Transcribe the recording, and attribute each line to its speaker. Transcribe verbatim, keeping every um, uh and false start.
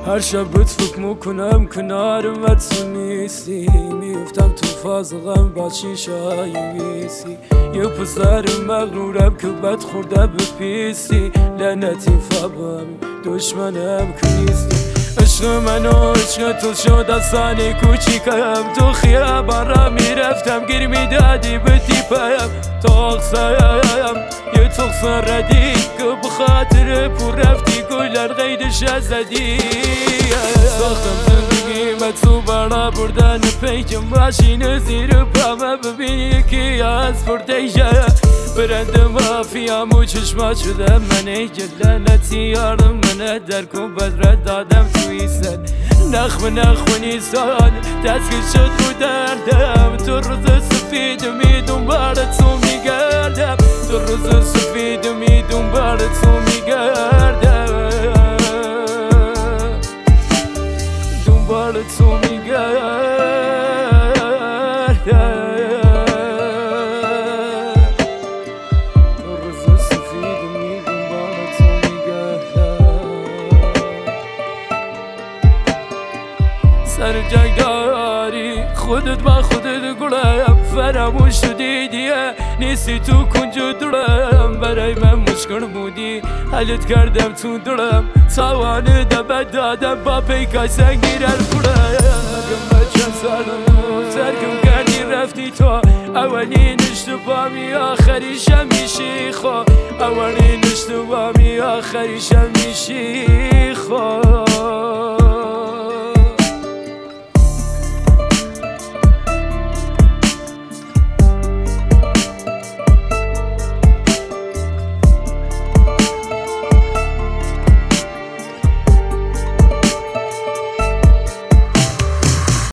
Speaker 1: هر شب بهت فکر میکنم کنارم و تو نیستی، میفتم تو فاز غم با شیشه‌های ویسی. یه پسر مغرورم که بد خورده به پیستی، لعنتی فبم دشمنم که نیستی. عشق من و عشق تو شد آسانی کوچیکم، تو خیابان را میرفتم گیر میدادی به تیپم. تاقصایم یه تقصا ردی که بخاطر پر رفتی گلر غیدش زدی. ساختم زندگی من تو برا بردن پیجم، ماشین زیر پامه ببینی یکی از پردیجه. برند مافیام و چشما شدم من ای جلالتی یارم منه در کن بدر دادم توی سن. نخم نخم نیسان دستگیر شد رو دردم، تو روز سفید می دنبال تو میگردم، تو روز سفید می دنبال تو میگردم، دنبال تو میگردم. سر جنگ داری خودت با خودت گلم، فراموش شدی دیگه نیستی تو کنج دلم. برای من مشکل بودی حلت کردم تو دلم، توانه دبت دادم با پیکای سنگیر الکلم. اگه چند سالم ترکم کردی رفتی تو، اولین اشتباهی آخریشم میشی خو، اولین اشتباهی آخریشم میشی خو.